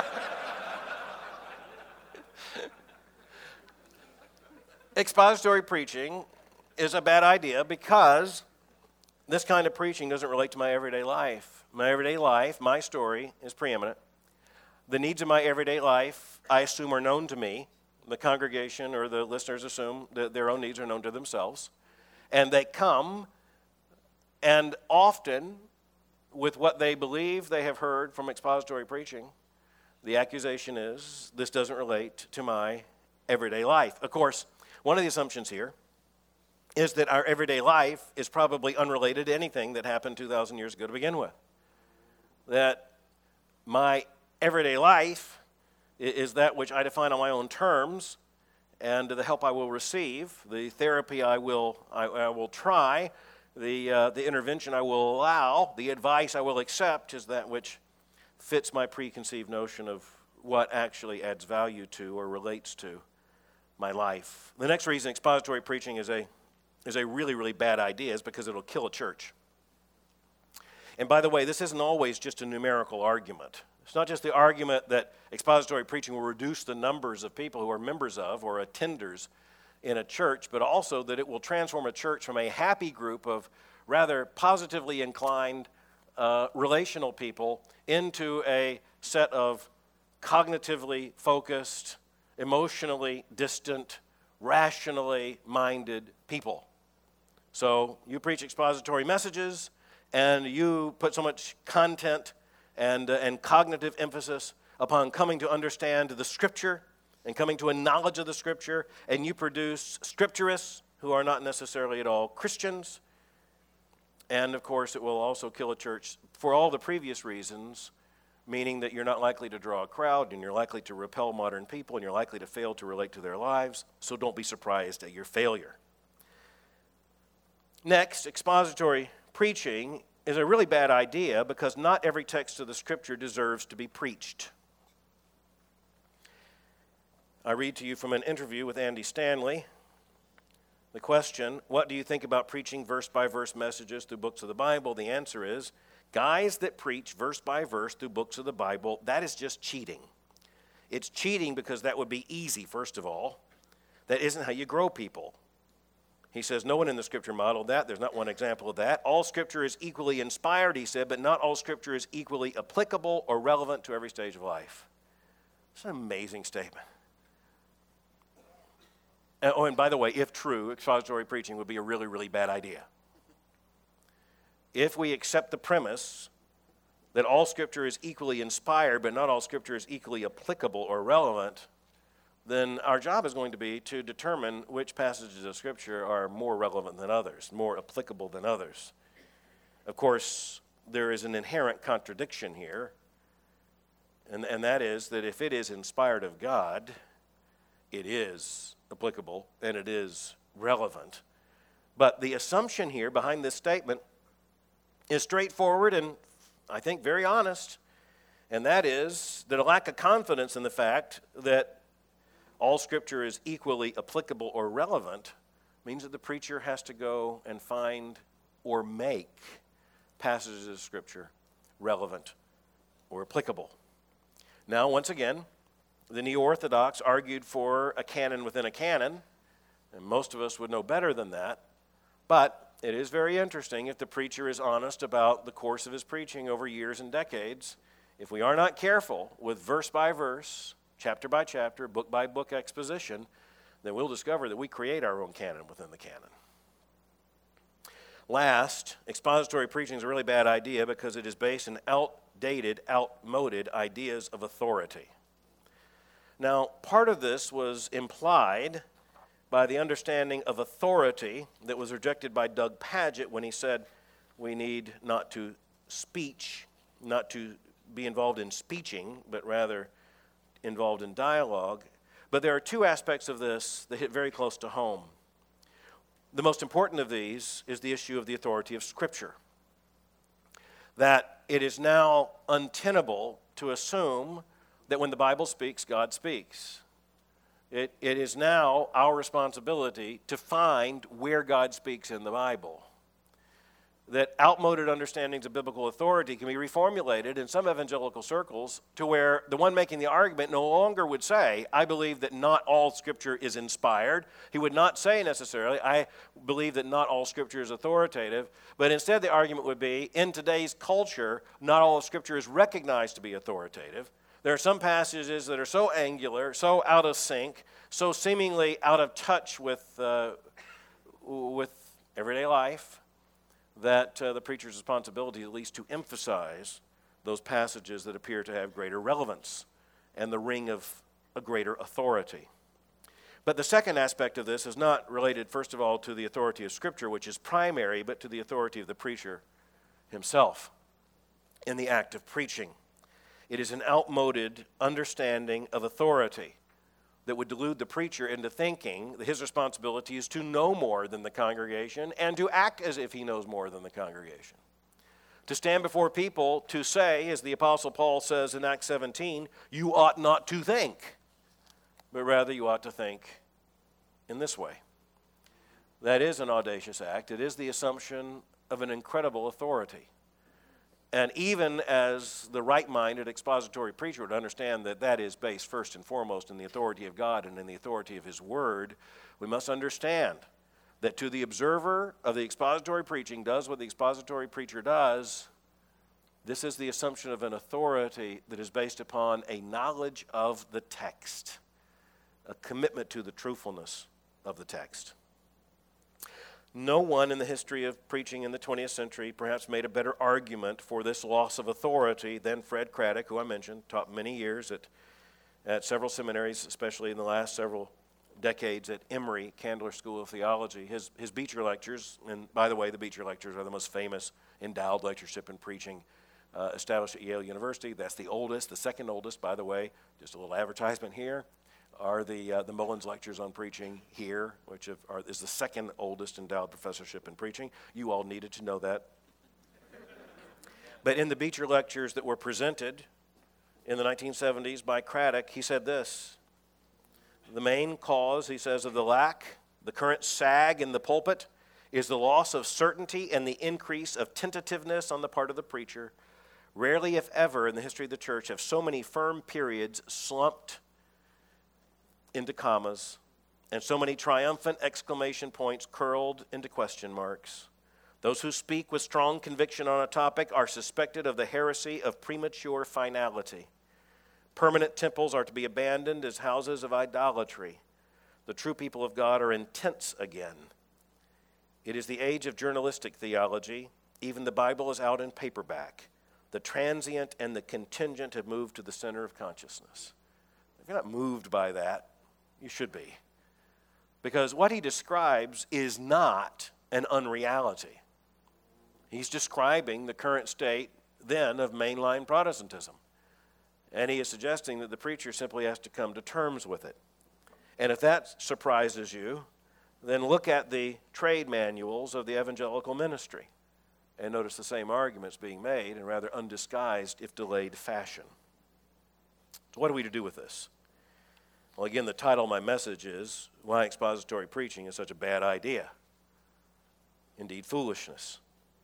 Speaker 1: Expository preaching is a bad idea because this kind of preaching doesn't relate to my everyday life. My everyday life, my story, is preeminent. The needs of my everyday life, I assume, are known to me. The congregation or the listeners assume that their own needs are known to themselves. And they come, and often, with what they believe they have heard from expository preaching, the accusation is, this doesn't relate to my everyday life. Of course, one of the assumptions here is that our everyday life is probably unrelated to anything that happened 2,000 years ago to begin with. That my everyday life is that which I define on my own terms, and the help I will receive, the therapy I will try, the intervention I will allow, the advice I will accept is that which fits my preconceived notion of what actually adds value to or relates to my life. The next reason expository preaching is a really, really bad idea is because it'll kill a church. And by the way, this isn't always just a numerical argument. It's not just the argument that expository preaching will reduce the numbers of people who are members of or attenders in a church, but also that it will transform a church from a happy group of rather positively inclined relational people into a set of cognitively focused, emotionally distant, rationally minded people. So you preach expository messages, and you put so much content and cognitive emphasis upon coming to understand the Scripture and coming to a knowledge of the Scripture, and you produce scripturists who are not necessarily at all Christians. And, of course, it will also kill a church for all the previous reasons, meaning that you're not likely to draw a crowd, and you're likely to repel modern people, and you're likely to fail to relate to their lives, so don't be surprised at your failure. Next, expository preaching is a really bad idea because not every text of the Scripture deserves to be preached. I read to you from an interview with Andy Stanley. The question, what do you think about preaching verse-by-verse messages through books of the Bible? The answer is, guys that preach verse-by-verse through books of the Bible, that is just cheating. It's cheating because that would be easy, first of all. That isn't how you grow people. He says, no one in the Scripture modeled that. There's not one example of that. All Scripture is equally inspired, he said, but not all Scripture is equally applicable or relevant to every stage of life. It's an amazing statement. Oh, and by the way, if true, expository preaching would be a really, really bad idea. If we accept the premise that all Scripture is equally inspired, but not all Scripture is equally applicable or relevant, then our job is going to be to determine which passages of Scripture are more relevant than others, more applicable than others. Of course, there is an inherent contradiction here, and that is that if it is inspired of God, it is applicable and it is relevant. But the assumption here behind this statement is straightforward and I think very honest, and that is that a lack of confidence in the fact that all Scripture is equally applicable or relevant means that the preacher has to go and find or make passages of Scripture relevant or applicable. Now, once again, the Neo-Orthodox argued for a canon within a canon, and most of us would know better than that, but it is very interesting if the preacher is honest about the course of his preaching over years and decades. If we are not careful with verse by verse, chapter by chapter, book by book exposition, then we'll discover that we create our own canon within the canon. Last, expository preaching is a really bad idea because it is based on outdated, outmoded ideas of authority. Now, part of this was implied by the understanding of authority that was rejected by Doug Pagitt when he said we need not to be involved in speeching, but rather involved in dialogue. But there are two aspects of this that hit very close to home. The most important of these is the issue of the authority of Scripture. That it is now untenable to assume that when the Bible speaks, God speaks. It is now our responsibility to find where God speaks in the Bible. That outmoded understandings of biblical authority can be reformulated in some evangelical circles to where the one making the argument no longer would say, I believe that not all Scripture is inspired. He would not say necessarily, I believe that not all Scripture is authoritative. But instead the argument would be, in today's culture, not all of Scripture is recognized to be authoritative. There are some passages that are so angular, so out of sync, so seemingly out of touch with everyday life, that the preacher's responsibility is at least to emphasize those passages that appear to have greater relevance and the ring of a greater authority. But the second aspect of this is not related, first of all, to the authority of Scripture, which is primary, but to the authority of the preacher himself in the act of preaching. It is an outmoded understanding of authority that would delude the preacher into thinking that his responsibility is to know more than the congregation and to act as if he knows more than the congregation. To stand before people to say, as the Apostle Paul says in Acts 17, you ought not to think, but rather you ought to think in this way. That is an audacious act. It is the assumption of an incredible authority. And even as the right-minded expository preacher would understand that that is based first and foremost in the authority of God and in the authority of His Word, we must understand that to the observer of the expository preaching does what the expository preacher does. This is the assumption of an authority that is based upon a knowledge of the text, a commitment to the truthfulness of the text. No one in the history of preaching in the 20th century perhaps made a better argument for this loss of authority than Fred Craddock, who I mentioned, taught many years at several seminaries, especially in the last several decades at Emory Candler School of Theology. His Beecher Lectures, and by the way, the Beecher Lectures are the most famous endowed lectureship in preaching established at Yale University. That's the oldest. The second oldest, by the way, just a little advertisement here, are the Mullins Lectures on Preaching here, which is the second oldest endowed professorship in preaching. You all needed to know that. But in the Beecher Lectures that were presented in the 1970s by Craddock, he said this: the main cause, he says, of the current sag in the pulpit is the loss of certainty and the increase of tentativeness on the part of the preacher. Rarely, if ever, in the history of the church have so many firm periods slumped into commas, and so many triumphant exclamation points curled into question marks. Those who speak with strong conviction on a topic are suspected of the heresy of premature finality. Permanent temples are to be abandoned as houses of idolatry. The true people of God are in tents again. It is the age of journalistic theology. Even the Bible is out in paperback. The transient and the contingent have moved to the center of consciousness. If you're not moved by that, you should be. Because what he describes is not an unreality. He's describing the current state then of mainline Protestantism. And he is suggesting that the preacher simply has to come to terms with it. And if that surprises you, then look at the trade manuals of the evangelical ministry and notice the same arguments being made in rather undisguised, if delayed, fashion. So what are we to do with this? Well, again, the title of my message is Why Expository Preaching is Such a Bad Idea. Indeed, foolishness.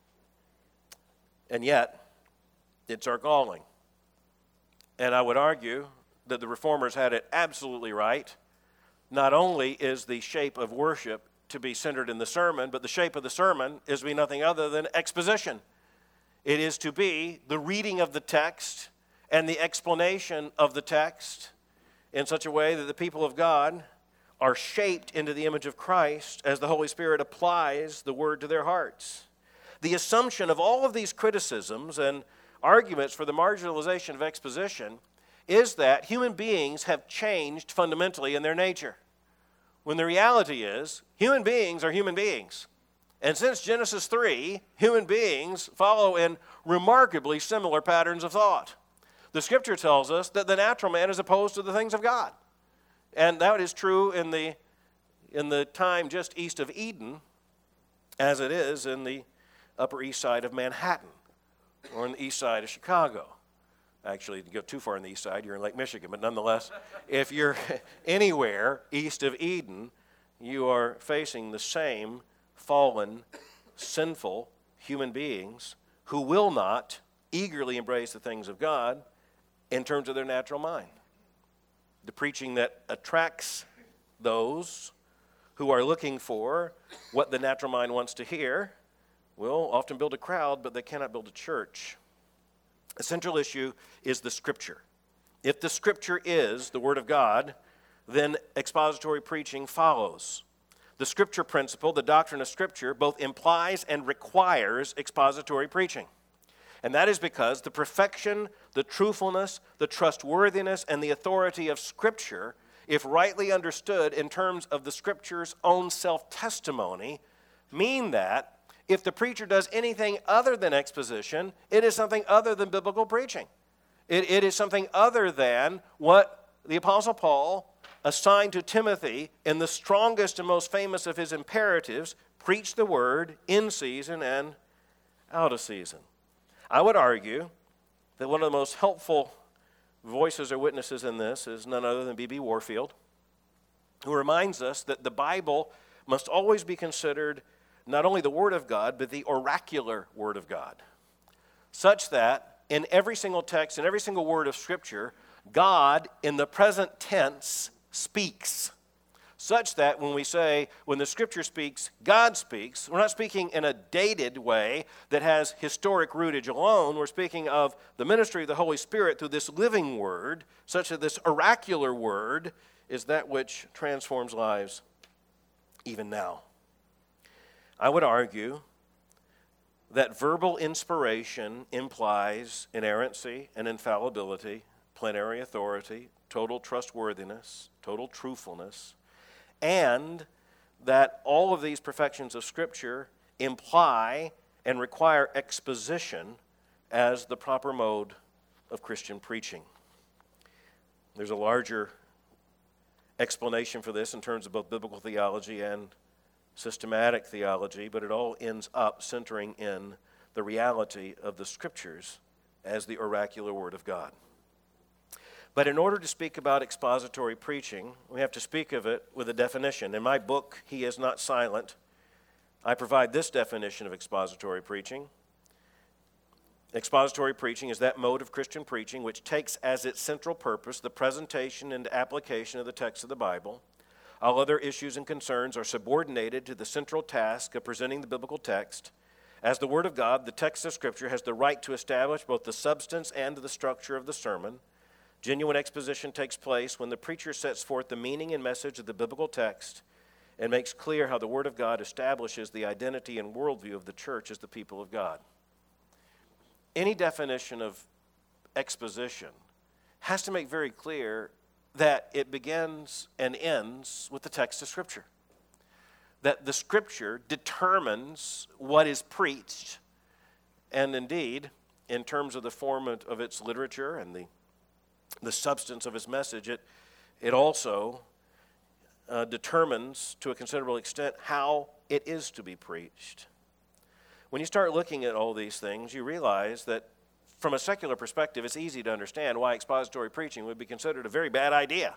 Speaker 1: And yet, it's our calling. And I would argue that the Reformers had it absolutely right. Not only is the shape of worship to be centered in the sermon, but the shape of the sermon is to be nothing other than exposition. It is to be the reading of the text and the explanation of the text in such a way that the people of God are shaped into the image of Christ as the Holy Spirit applies the word to their hearts. The assumption of all of these criticisms and arguments for the marginalization of exposition is that human beings have changed fundamentally in their nature, when the reality is human beings are human beings. And since Genesis 3, human beings follow in remarkably similar patterns of thought. The Scripture tells us that the natural man is opposed to the things of God. And that is true in the time just east of Eden, as it is in the Upper East Side of Manhattan or in the east side of Chicago. Actually, if you go too far on the east side, you're in Lake Michigan. But nonetheless, if you're anywhere east of Eden, you are facing the same fallen, sinful human beings who will not eagerly embrace the things of God in terms of their natural mind. The preaching that attracts those who are looking for what the natural mind wants to hear will often build a crowd, but they cannot build a church. A central issue is the Scripture. If the Scripture is the Word of God, then expository preaching follows. The Scripture principle, the doctrine of Scripture, both implies and requires expository preaching. And that is because the perfection, the truthfulness, the trustworthiness, and the authority of Scripture, if rightly understood in terms of the Scripture's own self-testimony, mean that if the preacher does anything other than exposition, it is something other than biblical preaching. It is something other than what the Apostle Paul assigned to Timothy in the strongest and most famous of his imperatives: preach the word in season and out of season. I would argue that one of the most helpful voices or witnesses in this is none other than B.B. Warfield, who reminds us that the Bible must always be considered not only the Word of God, but the oracular Word of God, such that in every single text, in every single word of Scripture, God, in the present tense, speaks, such that when we say, when the Scripture speaks, God speaks, we're not speaking in a dated way that has historic rootage alone. We're speaking of the ministry of the Holy Spirit through this living Word, such that this oracular Word is that which transforms lives even now. I would argue that verbal inspiration implies inerrancy and infallibility, plenary authority, total trustworthiness, total truthfulness, and that all of these perfections of Scripture imply and require exposition as the proper mode of Christian preaching. There's a larger explanation for this in terms of both biblical theology and systematic theology, but it all ends up centering in the reality of the Scriptures as the oracular Word of God. But in order to speak about expository preaching, we have to speak of it with a definition. In my book, He Is Not Silent, I provide this definition of expository preaching. Expository preaching is that mode of Christian preaching which takes as its central purpose the presentation and application of the text of the Bible. All other issues and concerns are subordinated to the central task of presenting the biblical text. As the Word of God, the text of Scripture has the right to establish both the substance and the structure of the sermon. Genuine exposition takes place when the preacher sets forth the meaning and message of the biblical text and makes clear how the Word of God establishes the identity and worldview of the church as the people of God. Any definition of exposition has to make very clear that it begins and ends with the text of Scripture. That the Scripture determines what is preached, and indeed, in terms of the form of its literature and the substance of its message, it also determines to a considerable extent how it is to be preached. When you start looking at all these things, you realize that from a secular perspective, it's easy to understand why expository preaching would be considered a very bad idea.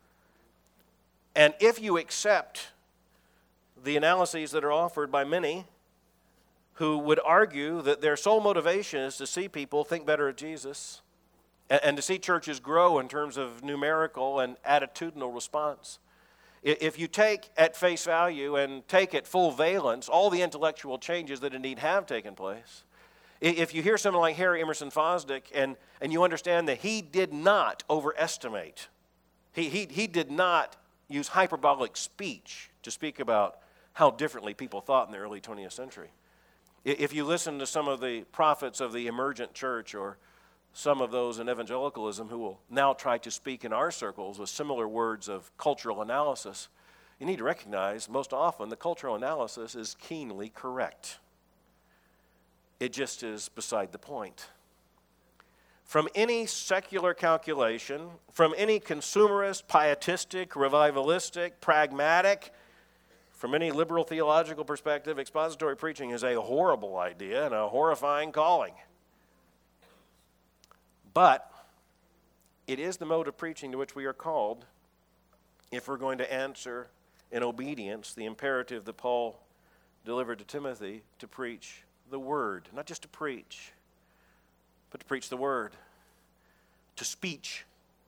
Speaker 1: And if you accept the analyses that are offered by many who would argue that their sole motivation is to see people think better of Jesus and to see churches grow in terms of numerical and attitudinal response, if you take at face value and take at full valence all the intellectual changes that indeed have taken place, if you hear someone like Harry Emerson Fosdick and you understand that he did not overestimate, he did not use hyperbolic speech to speak about how differently people thought in the early 20th century. If you listen to some of the prophets of the emergent church or some of those in evangelicalism who will now try to speak in our circles with similar words of cultural analysis, you need to recognize most often the cultural analysis is keenly correct. It just is beside the point. From any secular calculation, from any consumerist, pietistic, revivalistic, pragmatic, from any liberal theological perspective, expository preaching is a horrible idea and a horrifying calling. But it is the mode of preaching to which we are called if we're going to answer in obedience the imperative that Paul delivered to Timothy to preach the word. Not just to preach, but to preach the word, to speech,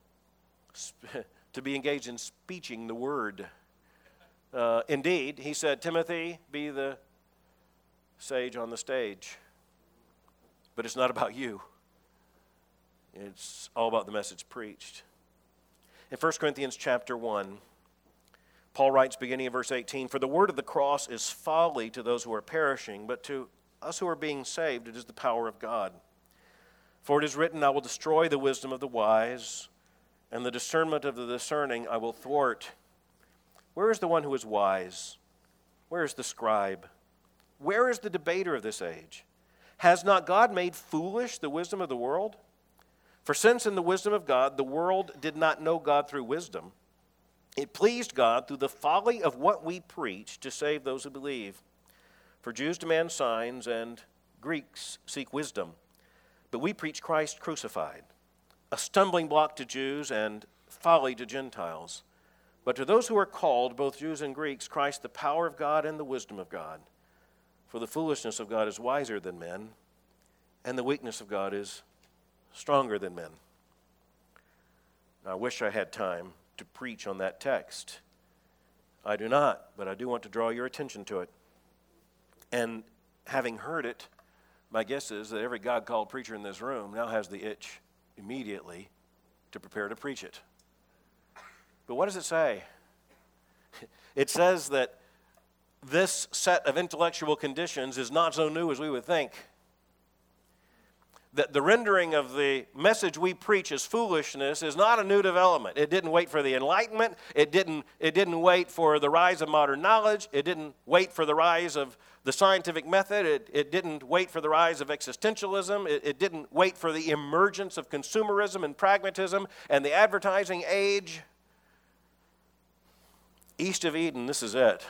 Speaker 1: to be engaged in speeching the word. Indeed, he said, Timothy, be the sage on the stage. But it's not about you. It's all about the message preached. In 1 Corinthians chapter 1, Paul writes, beginning in verse 18, "For the word of the cross is folly to those who are perishing, but to us who are being saved, it is the power of God. For it is written, I will destroy the wisdom of the wise, and the discernment of the discerning I will thwart. Where is the one who is wise? Where is the scribe? Where is the debater of this age? Has not God made foolish the wisdom of the world? For since in the wisdom of God the world did not know God through wisdom, it pleased God through the folly of what we preach to save those who believe. For Jews demand signs and Greeks seek wisdom, but we preach Christ crucified, a stumbling block to Jews and folly to Gentiles. But to those who are called, both Jews and Greeks, Christ the power of God and the wisdom of God. For the foolishness of God is wiser than men, and the weakness of God is stronger than men." Now, I wish I had time to preach on that text. I do not, but I do want to draw your attention to it. And having heard it, my guess is that every God-called preacher in this room now has the itch immediately to prepare to preach it. But what does it say? It says that this set of intellectual conditions is not so new as we would think. That the rendering of the message we preach as foolishness is not a new development. It didn't wait for the Enlightenment. It didn't wait for the rise of modern knowledge. It didn't wait for the rise of the scientific method. It didn't wait for the rise of existentialism. It didn't wait for the emergence of consumerism and pragmatism and the advertising age. East of Eden, this is it.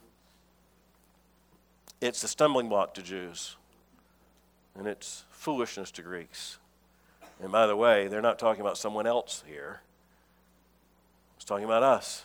Speaker 1: It's a stumbling block to Jews, and it's foolishness to Greeks. And by the way, they're not talking about someone else here. It's talking about us.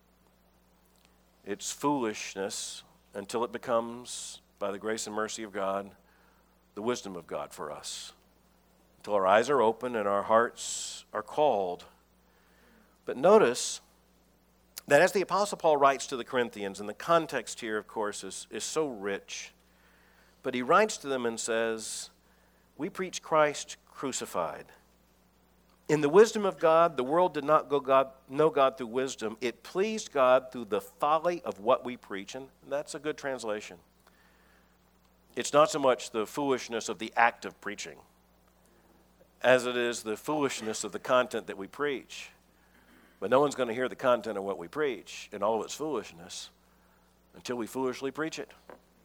Speaker 1: It's foolishness until it becomes, by the grace and mercy of God, the wisdom of God for us. Until our eyes are open and our hearts are called. But notice that as the Apostle Paul writes to the Corinthians, and the context here, of course, is so rich, but he writes to them and says, we preach Christ crucified. In the wisdom of God, the world did not know God through wisdom. It pleased God through the folly of what we preach, and that's a good translation. It's not so much the foolishness of the act of preaching as it is the foolishness of the content that we preach. But no one's going to hear the content of what we preach in all of its foolishness until we foolishly preach it.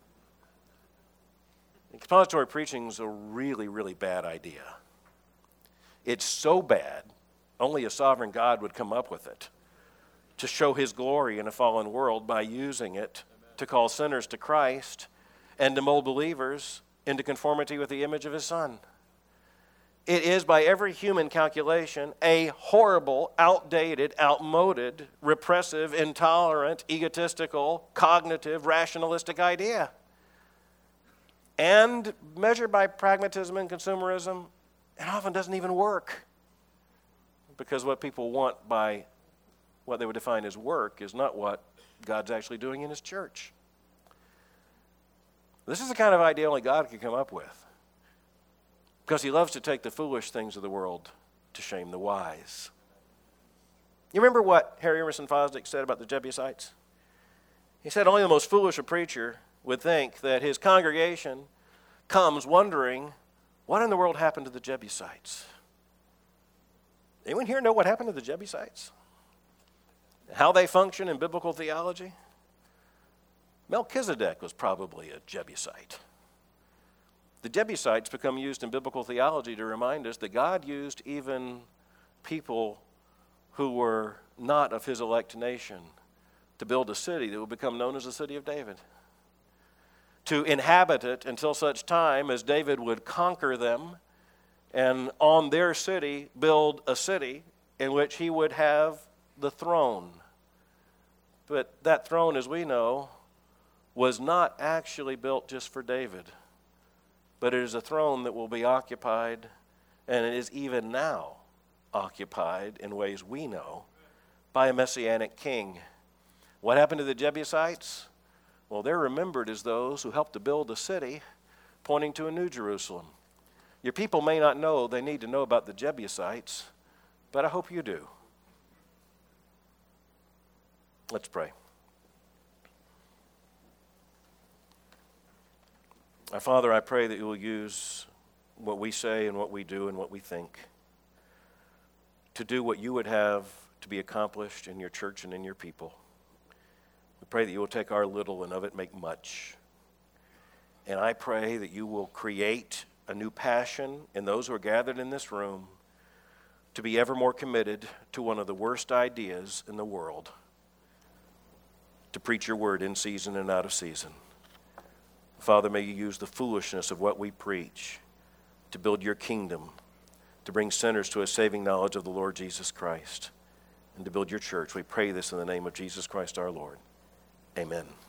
Speaker 1: Expository preaching is a really, really bad idea. It's so bad, only a sovereign God would come up with it to show his glory in a fallen world by using it to call sinners to Christ and to mold believers into conformity with the image of his Son. It is, by every human calculation, a horrible, outdated, outmoded, repressive, intolerant, egotistical, cognitive, rationalistic idea. And measured by pragmatism and consumerism, it often doesn't even work. Because what people want by what they would define as work is not what God's actually doing in his church. This is the kind of idea only God could come up with. Because he loves to take the foolish things of the world to shame the wise. You remember what Harry Emerson Fosdick said about the Jebusites? He said only the most foolish a preacher would think that his congregation comes wondering What in the world happened to the Jebusites? Anyone here know what happened to the Jebusites? How they function in biblical theology? Melchizedek was probably a Jebusite. The Jebusites become used in biblical theology to remind us that God used even people who were not of his elect nation to build a city that would become known as the city of David, to inhabit it until such time as David would conquer them and on their city build a city in which he would have the throne. But that throne, as we know, was not actually built just for David, but it is a throne that will be occupied, and it is even now occupied in ways we know, by a messianic king. What happened to the Jebusites? Well, they're remembered as those who helped to build a city pointing to a new Jerusalem. Your people may not know they need to know about the Jebusites, but I hope you do. Let's pray. Our Father, I pray that you will use what we say and what we do and what we think to do what you would have to be accomplished in your church and in your people. We pray that you will take our little and of it make much. And I pray that you will create a new passion in those who are gathered in this room to be ever more committed to one of the worst ideas in the world, to preach your word in season and out of season. Father, may you use the foolishness of what we preach to build your kingdom, to bring sinners to a saving knowledge of the Lord Jesus Christ, and to build your church. We pray this in the name of Jesus Christ our Lord. Amen.